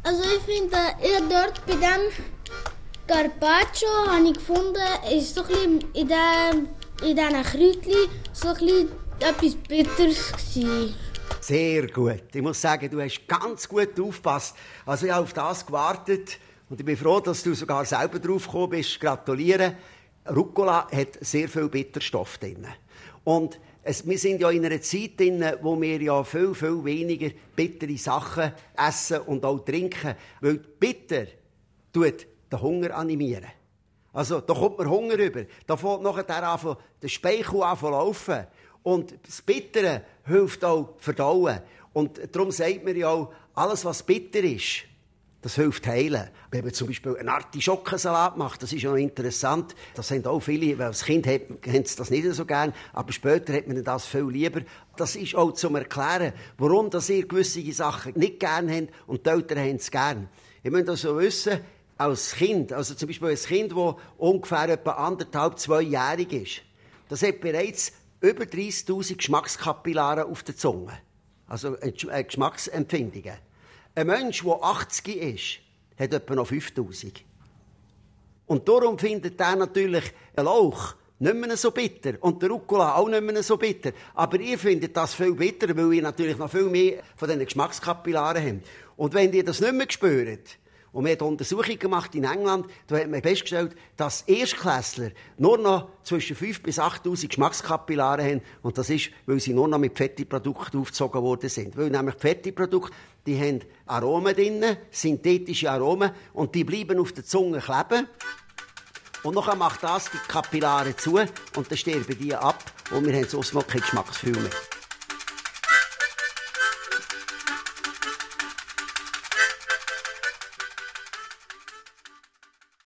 Also ich finde, dort bei dem Carpaccio habe ich gefunden, ist so ein bisschen in diesen Kräutchen so ein bisschen etwas Bitteres gewesen. Sehr gut. Ich muss sagen, du hast ganz gut aufgepasst. Also ich habe auf das gewartet und ich bin froh, dass du sogar selber drauf gekommen bist. Gratuliere. Rucola hat sehr viel Bitterstoff drin. Und wir sind ja in einer Zeit drin, wo wir ja viel, viel weniger bittere Sachen essen und auch trinken. Weil bitter tut den Hunger animieren. Also, da kommt man Hunger über. Da fängt nachher der Speichel an zu laufen. Und das Bittere hilft auch verdauen. Und darum sagt man ja auch, alles was bitter ist, das hilft heilen. Wenn man zum Beispiel einen Artischockensalat macht, das ist ja noch interessant. Das sind auch viele, weil als Kind haben sie das nicht so gern, aber später hat man das viel lieber. Das ist auch zum Erklären, warum ihr gewisse Sachen nicht gern habt und die Eltern haben es gern. Ihr müsst also wissen, als Kind, also zum Beispiel ein Kind, das ungefähr etwa 1,5-2-jährig ist, das hat bereits über 30'000 Geschmackskapillare auf der Zunge. Also Geschmacksempfindungen. Ein Mensch, der 80 ist, hat etwa noch 5'000. Und darum findet er natürlich einen Lauch nicht mehr so bitter. Und der Rucola auch nicht mehr so bitter. Aber ihr findet das viel bitterer, weil ihr natürlich noch viel mehr von diesen Geschmackskapillaren habt. Und wenn ihr das nicht mehr spürt, und wir haben Untersuchungen gemacht in England, da hat man festgestellt, dass Erstklässler nur noch zwischen 5.000 bis 8.000 Geschmackskapillare haben. Und das ist, weil sie nur noch mit Fertigprodukten aufgezogen worden sind. Weil nämlich die Fertigprodukte, die haben Aromen drin, synthetische Aromen, und die bleiben auf der Zunge kleben. Und dann macht das die Kapillare zu, und dann sterben die ab, und wir haben sonst noch kein Geschmacksgefühl mehr.